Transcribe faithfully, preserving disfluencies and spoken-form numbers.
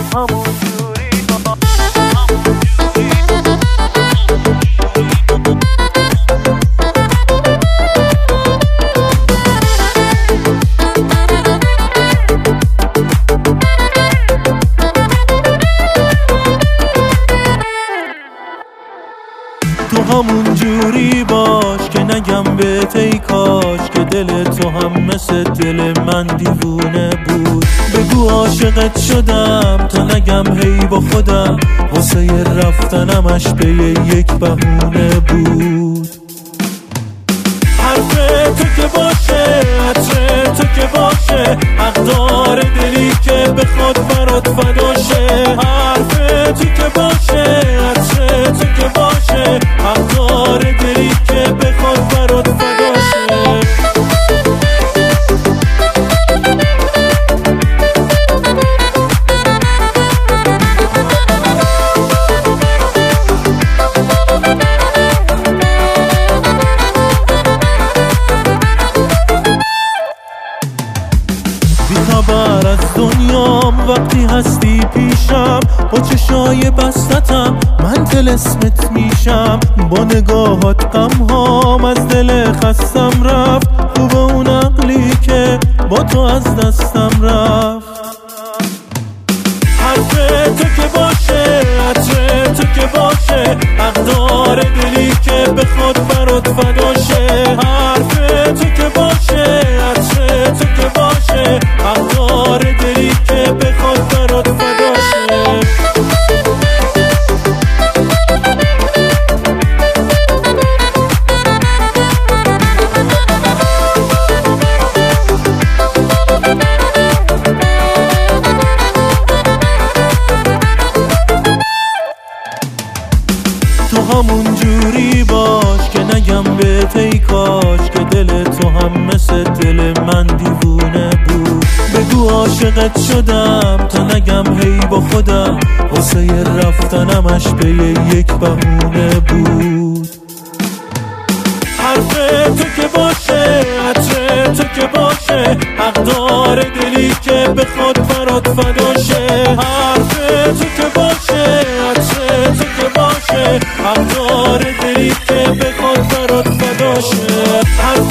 همون جوری با تو همون جوری باش که نگم بهت ای کاش که دل تو هم مثل دل من دیوونه بود. بگو عاشقت شدم تا نگم هی با خودم واسه رفتنمش به یک بهونه بود. حرف تو که باشه عطر تو که باشه حق داره دلی که بخواد برات فداشه. حرف تو که باشه عطر تو که باشه حق داره دلی که بخواد برات فداشه. بی‌خبر از دنیام وقتی هستی پیشم با چشای بستتم من طلسمت میشم. با نگاهات غمهام از دل خستم رفت. خوب اون عقلی که با تو از دستم رفت. حرف تو که باشه عطر تو که باشه حق داره دلی که بخواد برات فداشه. حرف تو که باشه عطر تو که باشه حق داره دلی که بخواد برات فداشه. تو همون جوری باش که نگم بهت ای کاش که دل تو هم مثل دل من دیوونه بود. بگو عاشقت شدم تا نگم هی با خودم واسه رفتنمش به یک بهونه بود. حرف تو که باشه عطر تو که باشه حق داره دلی که بخواد برات فداشه. حرف تو که باشه عطر تو که باشه حق داره دلی که بخواد برات فداشه.